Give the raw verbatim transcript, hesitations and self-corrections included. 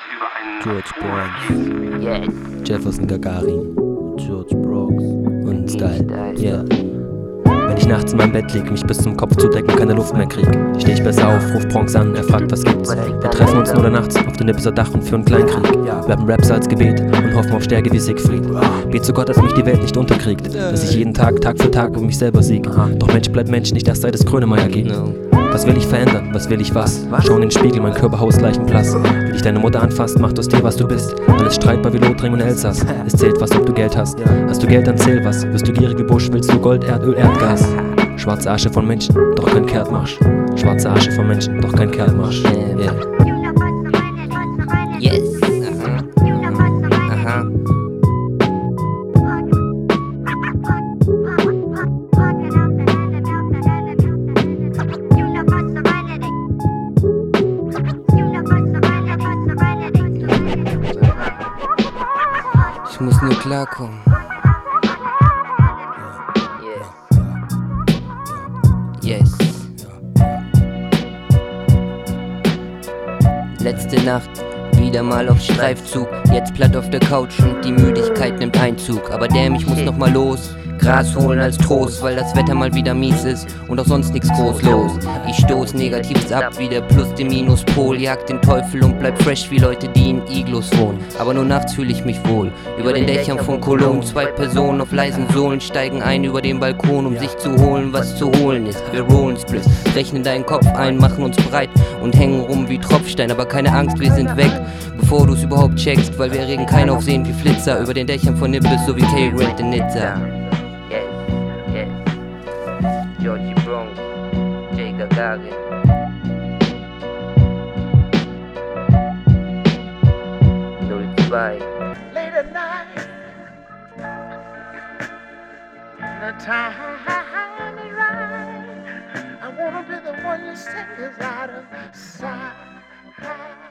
George Burns, yes. Jefferson Gagarin, George Brooks und Style, yeah. Wenn ich nachts in meinem Bett lieg, mich bis zum Kopf zudecken, keine Luft mehr krieg, steh ich besser auf, ruf Bronx an, er fragt, was gibt's? Wir treffen uns nur der Nachts auf den Nippeser Dach und führen Kleinkrieg. Wir haben Raps als Gebet und hoffen auf Stärke wie Siegfried. Bet zu Gott, dass mich die Welt nicht unterkriegt, dass ich jeden Tag, Tag für Tag um mich selber sieg. Doch Mensch bleibt Mensch, nicht erst seit es Grönemeyer gibt. Was will ich verändern? Was will ich was? Schau in den Spiegel, mein Körper hausgleichen blass. Wie dich deine Mutter anfasst, macht aus dir, was du bist. Alles streitbar wie Lothringen und Elsass. Es zählt was, ob du Geld hast. Hast du Geld, dann zähl was. Wirst du gierig wie Busch, willst du Gold, Erdöl, Erdgas. Schwarze Asche von Menschen, doch kein Kehrtmarsch. Schwarze Asche von Menschen, doch kein Kehrtmarsch. Yeah. Yes. Aha. Aha. Ich muss nur klarkommen. Yes. Letzte Nacht, wieder mal auf Streifzug. Jetzt platt auf der Couch und die Müdigkeit nimmt Einzug. Aber damn, ich muss noch mal los. Gras holen als Trost, weil das Wetter mal wieder mies ist und auch sonst nix groß los. Ich stoß Negatives ab wie der Plus dem Minuspol. Jag den Teufel und bleib fresh wie Leute, die in Iglos wohnen. Aber nur nachts fühle ich mich wohl. Über den Dächern von Cologne, zwei Personen auf leisen Sohlen steigen ein über den Balkon, um sich zu holen, was zu holen ist. Wir rollen Spliffs, rechnen deinen Kopf ein, machen uns breit und hängen rum wie Tropfstein. Aber keine Angst, wir sind weg, bevor du's überhaupt checkst, weil wir erregen kein Aufsehen wie Flitzer über den Dächern von Nippes, so wie K-Rent in Nizza. Georgie Bronx, Jay Gagarin. null zwei. Late at night, the time is right. I wanna be the one you say is out of sight.